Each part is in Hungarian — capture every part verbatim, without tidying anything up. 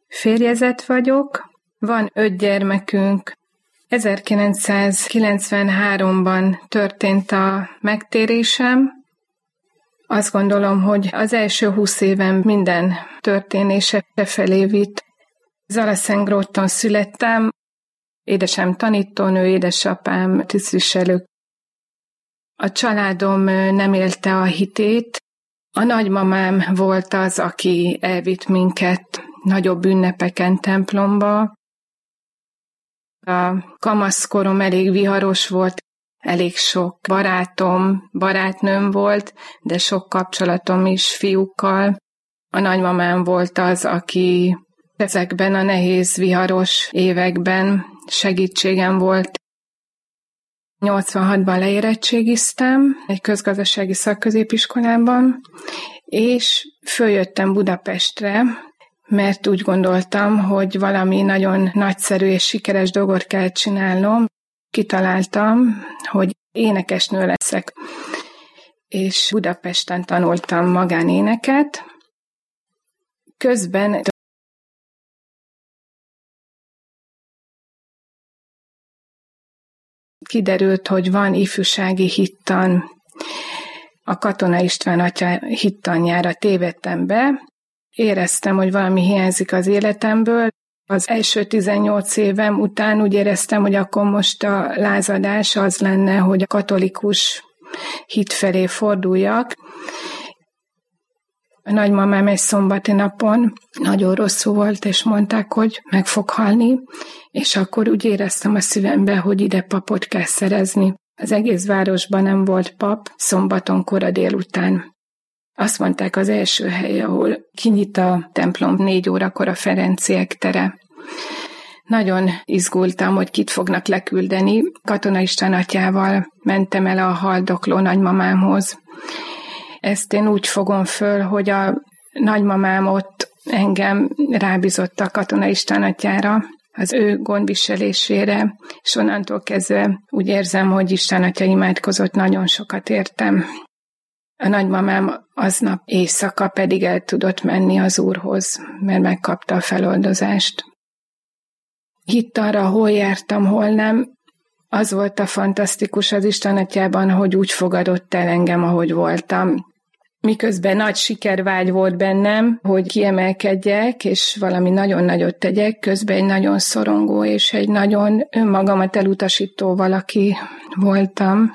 férjezett vagyok, van öt gyermekünk. ezerkilencszázkilencvenháromban történt a megtérésem. Azt gondolom, hogy az első húsz éven minden történése felé vitt. Zalaszentgróton születtem, édesem tanítónő, édesapám tisztviselő. A családom nem élte a hitét. A nagymamám volt az, aki elvitt minket nagyobb ünnepeken templomba. A kamaszkorom elég viharos volt, elég sok barátom, barátnőm volt, de sok kapcsolatom is fiúkkal. A nagymamám volt az, aki ezekben a nehéz, viharos években segítségem volt. nyolcvanhatban leérettségiztem egy közgazdasági szakközépiskolában, és följöttem Budapestre, mert úgy gondoltam, hogy valami nagyon nagyszerű és sikeres dolgot kell csinálnom. Kitaláltam, hogy énekesnő leszek, és Budapesten tanultam magánéneket. Közben kiderült, hogy van ifjúsági hittan. A Katona István atya hittanjára tévedtem be. Éreztem, hogy valami hiányzik az életemből. Az első tizennyolc évem után úgy éreztem, hogy akkor most a lázadás az lenne, hogy a katolikus hit felé forduljak. A nagymamám egy szombati napon nagyon rosszul volt, és mondták, hogy meg fog halni, és akkor úgy éreztem a szívembe, hogy ide papot kell szerezni. Az egész városban nem volt pap, szombaton kora délután. Azt mondták, az első hely, ahol kinyit a templom négy órakor, a Ferenciek tere. Nagyon izgultam, hogy kit fognak leküldeni. Katona István atyával mentem el a haldokló nagymamámhoz. Ezt én úgy fogom föl, hogy a nagymamám ott engem rábízott a Katona István atyára, az ő gondviselésére, és onnantól kezdve úgy érzem, hogy István atya imádkozott, nagyon sokat értem. A nagymamám aznap éjszaka pedig el tudott menni az Úrhoz, mert megkapta a feloldozást. Hitt arra, hol jártam, hol nem. Az volt a fantasztikus az Isten atyában, hogy úgy fogadott el engem, ahogy voltam. Miközben nagy sikervágy volt bennem, hogy kiemelkedjek, és valami nagyon nagyot tegyek, közben egy nagyon szorongó és egy nagyon önmagamat elutasító valaki voltam.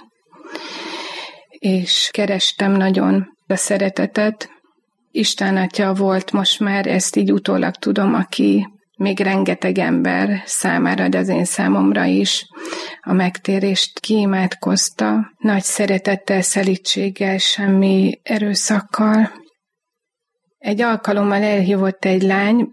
És kerestem nagyon a szeretetet. Isten atya volt most már, ezt így utólag tudom, aki még rengeteg ember számára, de az én számomra is a megtérést kiimádkozta. Nagy szeretettel, szelídséggel, semmi erőszakkal. Egy alkalommal elhívott egy lány,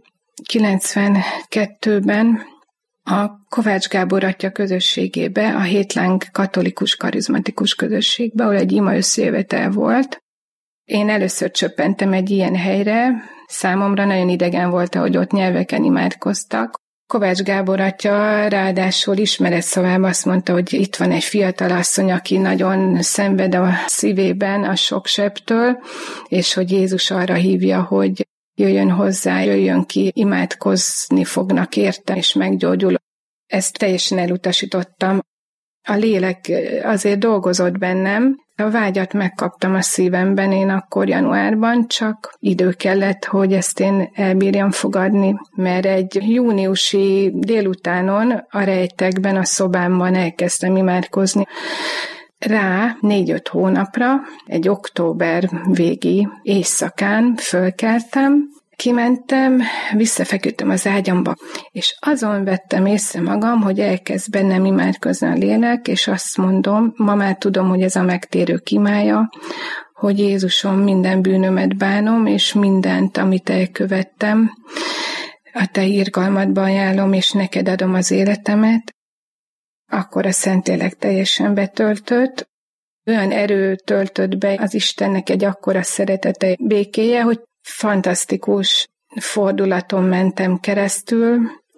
kilencvenkettőben a Kovács Gábor atya közösségébe, a Hétláng katolikus karizmatikus közösségbe, ahol egy ima összejövetel volt. Én először csöppentem egy ilyen helyre, számomra nagyon idegen volt, ahogy ott nyelveken imádkoztak. Kovács Gábor atya ráadásul ismeret szavában azt mondta, hogy itt van egy fiatal asszony, aki nagyon szenved a szívében a sok sebtől, és hogy Jézus arra hívja, hogy jöjjön hozzá, jöjjön ki, imádkozni fognak érte, és meggyógyul. Ezt teljesen elutasítottam. A lélek azért dolgozott bennem, a vágyat megkaptam a szívemben én akkor januárban, csak idő kellett, hogy ezt én elbírjam fogadni, mert egy júniusi délutánon a rejtekben, a szobámban elkezdtem imádkozni. Rá négy-öt hónapra, egy október végi éjszakán fölkeltem, kimentem, visszafeküdtem az ágyamba, és azon vettem észre magam, hogy elkezd bennem imádkozni a lélek, és azt mondom, ma már tudom, hogy ez a megtérő imája, hogy Jézusom, minden bűnömet bánom, és mindent, amit elkövettem, a te irgalmadban ajánlom, és neked adom az életemet. Akkor a Szentlélek teljesen betöltött. Olyan erő töltött be az Istennek egy akkora szeretete, békéje, hogy fantasztikus fordulaton mentem keresztül.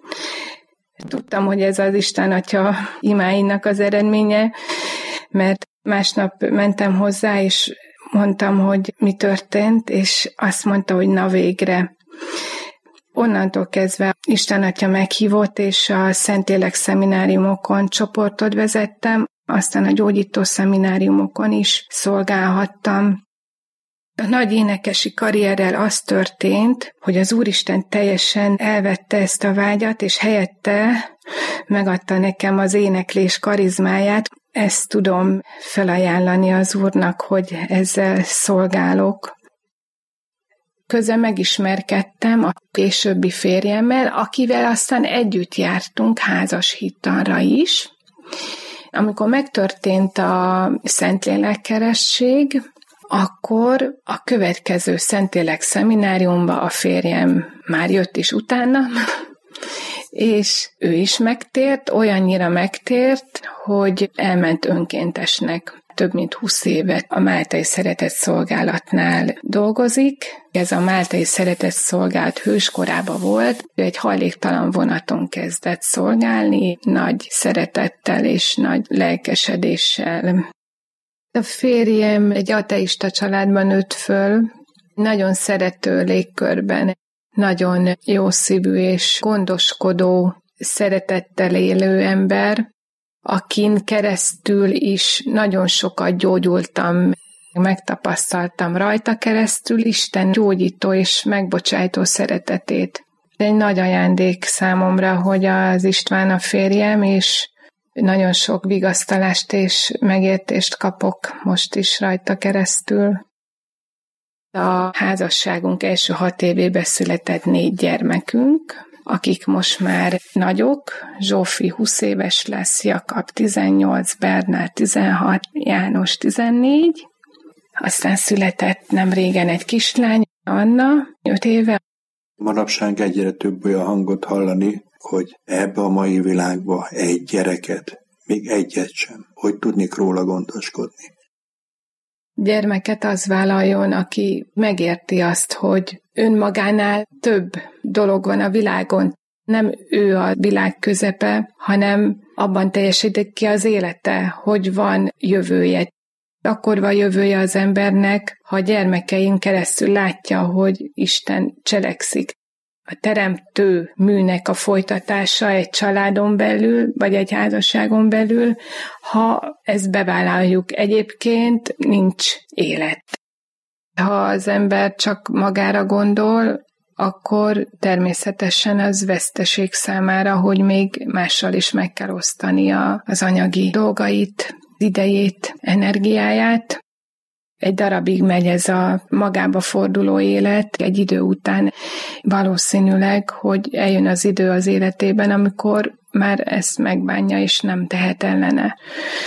Tudtam, hogy ez az Isten atya imáinak az eredménye, mert másnap mentem hozzá, és mondtam, hogy mi történt, és azt mondta, hogy na végre. Onnantól kezdve Isten Atya meghívott, és a Szentlélek szemináriumokon csoportot vezettem, aztán a gyógyító szemináriumokon is szolgálhattam. A nagy énekesi karrierrel az történt, hogy az Úristen teljesen elvette ezt a vágyat, és helyette megadta nekem az éneklés karizmáját. Ezt tudom felajánlani az Úrnak, hogy ezzel szolgálok. Közben megismerkedtem a későbbi férjemmel, akivel aztán együtt jártunk házashittanra is. Amikor megtörtént a Szentlélek-keresztség, akkor a következő Szentlélek szemináriumba a férjem már jött is utána, és ő is megtért, olyannyira megtért, hogy elment önkéntesnek. Több mint húsz évet a Máltai Szeretett Szolgálatnál dolgozik. Ez a Máltai Szeretett Szolgálat hőskorában volt. Ő egy hajléktalan vonaton kezdett szolgálni, nagy szeretettel és nagy lelkesedéssel. A férjem egy ateista családban nőtt föl, nagyon szerető légkörben, nagyon jó szívű és gondoskodó, szeretettel élő ember, akin keresztül is nagyon sokat gyógyultam, megtapasztaltam rajta keresztül Isten gyógyító és megbocsájtó szeretetét. Egy nagy ajándék számomra, hogy az István a férjem, és nagyon sok vigasztalást és megértést kapok most is rajta keresztül. A házasságunk első hat évében született négy gyermekünk, akik most már nagyok. Zsófi húsz éves lesz, Jakab tizennyolc, Bernár tizenhat, János tizennégy. Aztán született nem régen egy kislány, Anna, öt éve. Manapság egyre több olyan hangot hallani, hogy ebbe a mai világba egy gyereket, még egyet sem, hogy tudnék róla gondoskodni. Gyermeket az vállaljon, aki megérti azt, hogy önmagánál több dolog van a világon. Nem ő a világ közepe, hanem abban teljesítik ki az élete, hogy van jövője. Akkor van jövője az embernek, ha a gyermekein keresztül látja, hogy Isten cselekszik. A teremtő műnek a folytatása egy családon belül, vagy egy házasságon belül, ha ezt bevállaljuk. Egyébként nincs élet. Ha az ember csak magára gondol, akkor természetesen az veszteség számára, hogy még mással is meg kell osztania az anyagi dolgait, idejét, energiáját. Egy darabig megy ez a magába forduló élet, egy idő után valószínűleg, hogy eljön az idő az életében, amikor már ezt megbánja, és nem tehet ellene.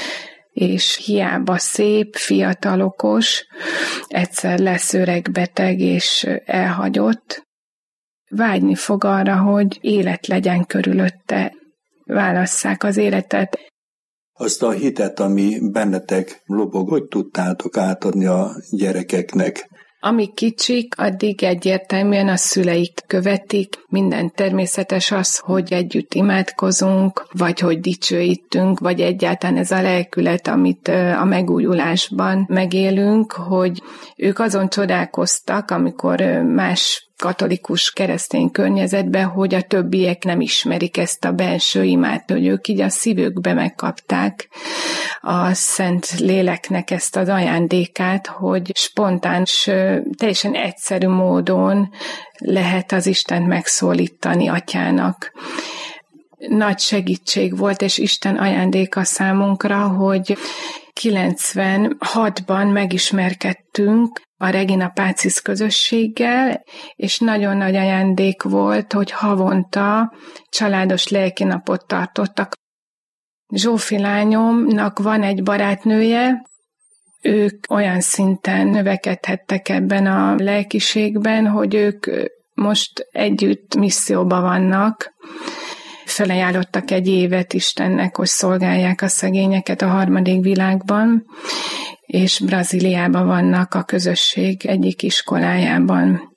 És hiába szép, fiatal, okos, egyszer lesz öreg, beteg és elhagyott, vágyni fog arra, hogy élet legyen körülötte. Válasszák az életet. Azt a hitet, ami bennetek lobog, hogy tudtátok átadni a gyerekeknek? Amíg kicsik, addig egyértelműen a szüleik követik. Minden természetes az, hogy együtt imádkozunk, vagy hogy dicsőítünk, vagy egyáltalán ez a lelkület, amit a megújulásban megélünk, hogy ők azon csodálkoztak, amikor más katolikus keresztény környezetben, hogy a többiek nem ismerik ezt a belső imát, hogy ők így a szívükbe megkapták a Szent Léleknek ezt az ajándékát, hogy spontán, s teljesen egyszerű módon lehet az Istent megszólítani atyának. Nagy segítség volt, és Isten ajándéka számunkra, hogy kilencvenhatban megismerkedtünk a Regina Pacis közösséggel, és nagyon nagy ajándék volt, hogy havonta családos lelkinapot tartottak. Zsófi lányomnak van egy barátnője, ők olyan szinten növekedhettek ebben a lelkiségben, hogy ők most együtt misszióban vannak, felajánlottak egy évet Istennek, hogy szolgálják a szegényeket a harmadik világban, és Brazíliában vannak a közösség egyik iskolájában.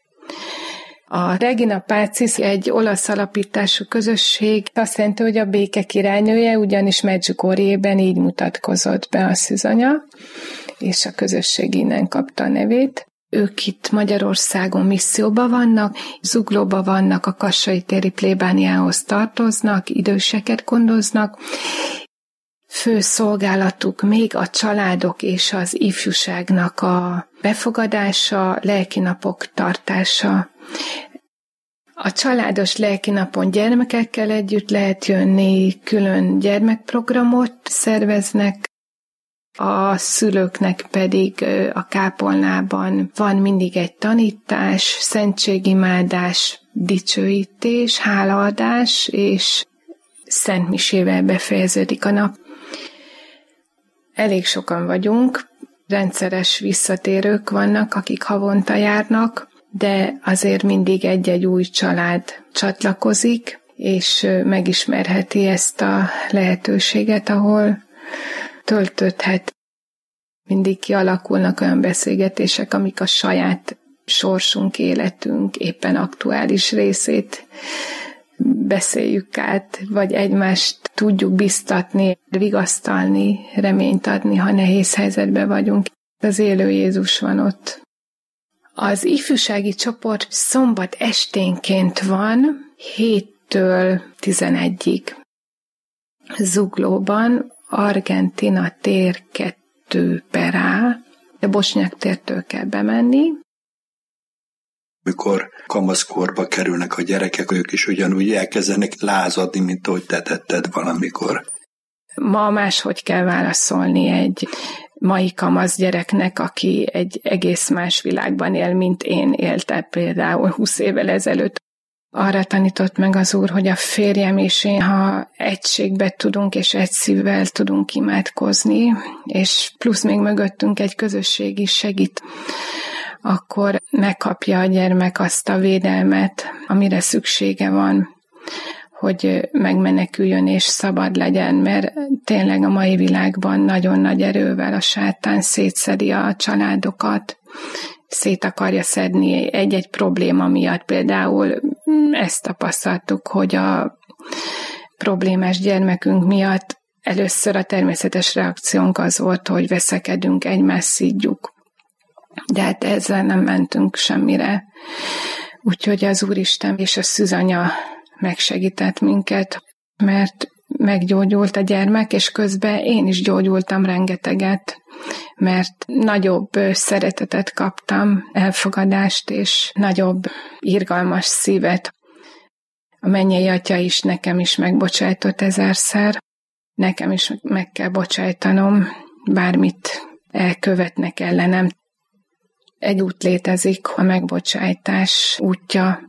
A Regina Pacis egy olasz alapítású közösség, azt jelenti, hogy a béke királynője, ugyanis Medjugorjében így mutatkozott be a szűzanya, és a közösség innen kapta a nevét. Ők itt Magyarországon misszióban vannak, Zuglóban vannak, a Kassai téri plébániához tartoznak, időseket gondoznak. Fő szolgálatuk még a családok és az ifjúságnak a befogadása, lelkinapok tartása. A családos lelkinapon gyermekekkel együtt lehet jönni, külön gyermekprogramot szerveznek, a szülőknek pedig a kápolnában van mindig egy tanítás, szentségimádás, dicsőítés, hálaadás, és szentmisével befejeződik a nap. Elég sokan vagyunk, rendszeres visszatérők vannak, akik havonta járnak, de azért mindig egy-egy új család csatlakozik, és megismerheti ezt a lehetőséget, ahol töltődhet. Mindig kialakulnak olyan beszélgetések, amik a saját sorsunk, életünk éppen aktuális részét beszéljük át, vagy egymást tudjuk biztatni, vigasztalni, reményt adni, ha nehéz helyzetben vagyunk. Az élő Jézus van ott. Az ifjúsági csoport szombat esténként van, héttől tizenegyig. Zuglóban, Argentina tér kettő per A, de Bosnyák tértől kell bemenni. Mikor kamaszkorba kerülnek a gyerekek, ők is ugyanúgy elkezdenek lázadni, mint ahogy te tetted valamikor. Ma máshogy kell válaszolni egy mai kamasz gyereknek, aki egy egész más világban él, mint én éltem például húsz évvel ezelőtt. Arra tanított meg az Úr, hogy a férjem és én, ha egységbe tudunk és egy szívvel tudunk imádkozni, és plusz még mögöttünk egy közösség is segít, akkor megkapja a gyermek azt a védelmet, amire szüksége van, hogy megmeneküljön és szabad legyen, mert tényleg a mai világban nagyon nagy erővel a sátán szétszedi a családokat, szét akarja szedni egy-egy probléma miatt. Például ezt tapasztaltuk, hogy a problémás gyermekünk miatt először a természetes reakciónk az volt, hogy veszekedünk, egymást szídjuk. De hát ezzel nem mentünk semmire. Úgyhogy az Úristen és a szűzanya megsegített minket, mert meggyógyult a gyermek, és közben én is gyógyultam rengeteget, mert nagyobb szeretetet kaptam, elfogadást, és nagyobb irgalmas szívet. A mennyei Atya is nekem is megbocsájtott ezerszer, nekem is meg kell bocsájtanom, bármit elkövetnek ellenem. Egy út létezik, a megbocsájtás útja.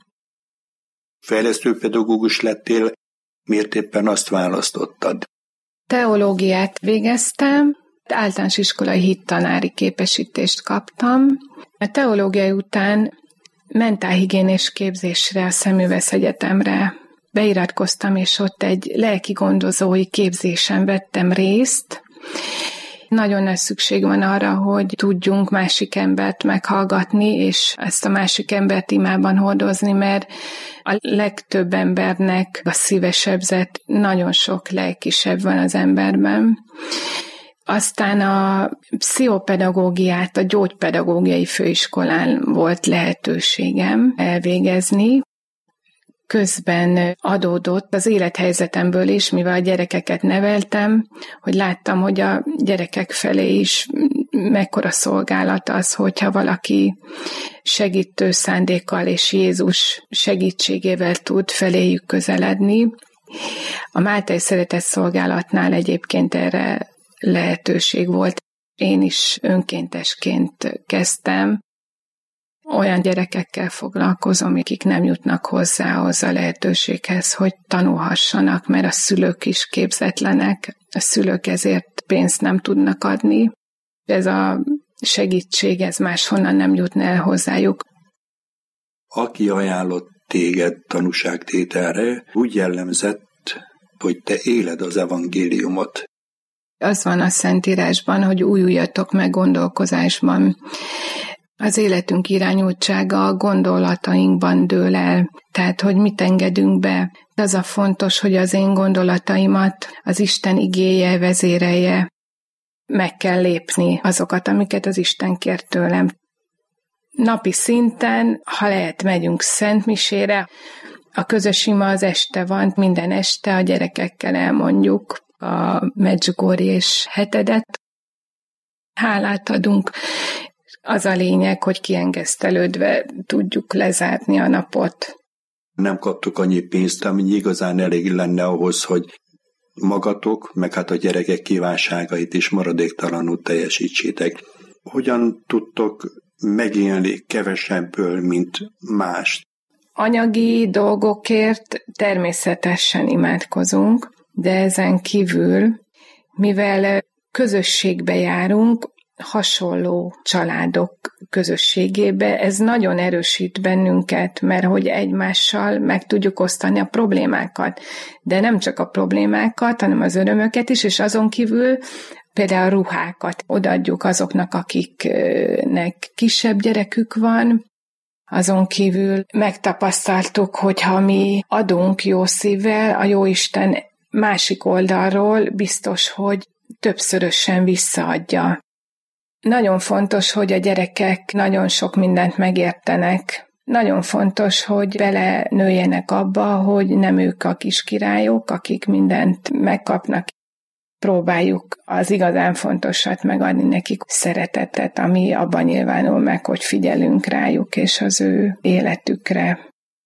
Fejlesztő pedagógus lettél, miért éppen azt választottad? Teológiát végeztem, általános iskolai hittanári képesítést kaptam. A teológiai után mentálhigiénés képzésre a Szemüvesz Egyetemre beiratkoztam, és ott egy lelki gondozói képzésen vettem részt. Nagyon nagy szükség van arra, hogy tudjunk másik embert meghallgatni, és ezt a másik embert imában hordozni, mert a legtöbb embernek a szíve sebzett, nagyon sok lelkisebb van az emberben. Aztán a pszichopedagógiát a gyógypedagógiai főiskolán volt lehetőségem elvégezni. Közben adódott az élethelyzetemből is, mivel a gyerekeket neveltem, hogy láttam, hogy a gyerekek felé is mekkora szolgálat az, hogyha valaki segítő szándékkal és Jézus segítségével tud feléjük közeledni. A Máltai Szeretett Szolgálatnál egyébként erre lehetőség volt. Én is önkéntesként kezdtem. Olyan gyerekekkel foglalkozom, akik nem jutnak hozzá ahhoz a lehetőséghez, hogy tanulhassanak, mert a szülők is képzetlenek, a szülők ezért pénzt nem tudnak adni. Ez a segítség, ez máshonnan nem jutna el hozzájuk. Aki ajánlott téged tanúságtételre, úgy jellemzett, hogy te éled az evangéliumot. Az van a Szentírásban, hogy újuljatok meg gondolkozásban. Az életünk irányultsága a gondolatainkban dől el, tehát hogy mit engedünk be. Az a fontos, hogy az én gondolataimat az Isten igéje vezérelje. Meg kell lépni azokat, amiket az Isten kér tőlem. napi szinten, ha lehet, megyünk szentmisére. A közös ima az este van, minden este a gyerekekkel elmondjuk a Medjugorje és hetedet. Hálát adunk. Az a lényeg, hogy kiengesztelődve tudjuk lezárni a napot. Nem kaptuk annyi pénzt, ami igazán elég lenne ahhoz, hogy magatok, meg hát a gyerekek kívánságait is maradéktalanul teljesítsétek. Hogyan tudtok megélni kevesebből, mint más? Anyagi dolgokért természetesen imádkozunk, de ezen kívül, mivel közösségbe járunk, hasonló családok közösségébe, ez nagyon erősít bennünket, mert hogy egymással meg tudjuk osztani a problémákat. De nem csak a problémákat, hanem az örömöket is, és azon kívül például a ruhákat odaadjuk azoknak, akiknek kisebb gyerekük van. Azon kívül megtapasztaltuk, hogy ha mi adunk jó szívvel, a Jóisten másik oldalról biztos, hogy többszörösen visszaadja. Nagyon fontos, hogy a gyerekek nagyon sok mindent megértenek. Nagyon fontos, hogy belenőjenek abba, hogy nem ők a kis királyok, akik mindent megkapnak. Próbáljuk az igazán fontosat megadni nekik, szeretetet, ami abban nyilvánul meg, hogy figyelünk rájuk és az ő életükre.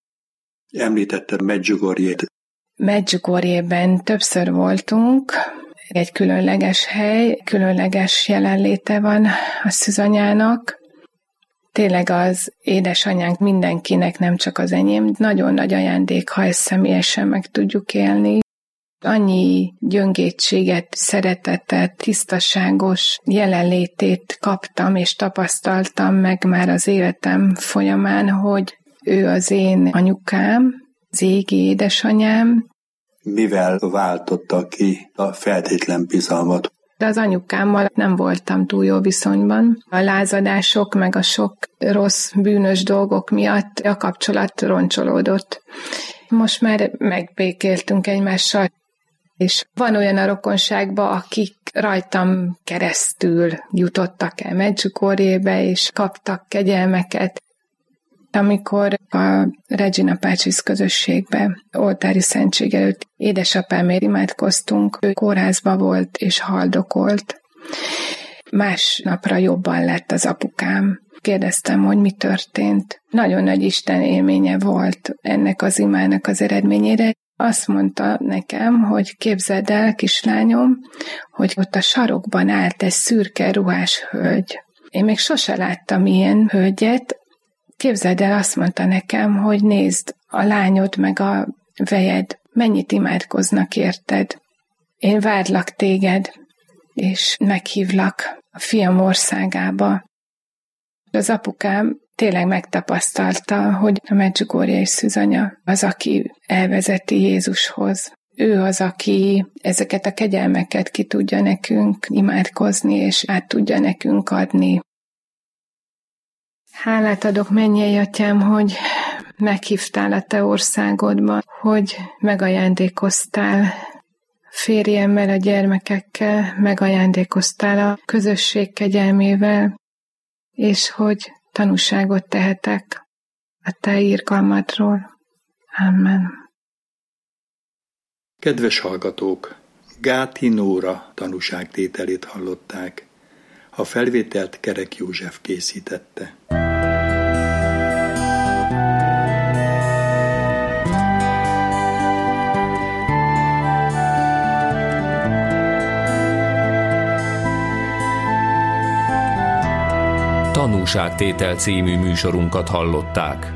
Említetted Medjugorjét. Medjugorjében többször voltunk. Egy különleges hely, különleges jelenléte van a szűzanyának. Tényleg az édesanyánk mindenkinek, nem csak az enyém, nagyon nagy ajándék, ha ezt személyesen meg tudjuk élni. Annyi gyöngétséget, szeretetet, tisztaságos jelenlétét kaptam és tapasztaltam meg már az életem folyamán, hogy ő az én anyukám, az égi édesanyám. Mivel váltotta ki a feltétlen bizalmat? De az anyukámmal nem voltam túl jó viszonyban. A lázadások, meg a sok rossz, bűnös dolgok miatt a kapcsolat roncsolódott. Most már megbékéltünk egymással, és van olyan a rokonságban, akik rajtam keresztül jutottak el Medjugorjébe, és kaptak kegyelmeket. Amikor a Regina Pacis közösségbe, oltári szentség előtt édesapámért imádkoztunk, ő kórházba volt és haldokolt. Másnapra jobban lett az apukám. Kérdeztem, hogy mi történt. Nagyon nagy Isten élménye volt ennek az imának az eredményére. Azt mondta nekem, hogy képzeld el, kislányom, hogy ott a sarokban állt egy szürke ruhás hölgy. Én még sose láttam ilyen hölgyet. Képzeld el, azt mondta nekem, hogy nézd, a lányod meg a vejed, mennyit imádkoznak érted. Én várlak téged, és meghívlak a fiam országába. Az apukám tényleg megtapasztalta, hogy a Medjugorje és szűzanya az, aki elvezeti Jézushoz. Ő az, aki ezeket a kegyelmeket ki tudja nekünk imádkozni, és át tudja nekünk adni. Hálát adok, mennyei atyám, hogy meghívtál a te országodba, hogy megajándékoztál férjemmel, a gyermekekkel, megajándékoztál a közösség kegyelmével, és hogy tanúságot tehetek a te irgalmadról. Amen. Kedves hallgatók, Gáti Nóra tanúságtételét hallották. A felvételt Kerek József készítette. Tanúságtétel című műsorunkat hallották.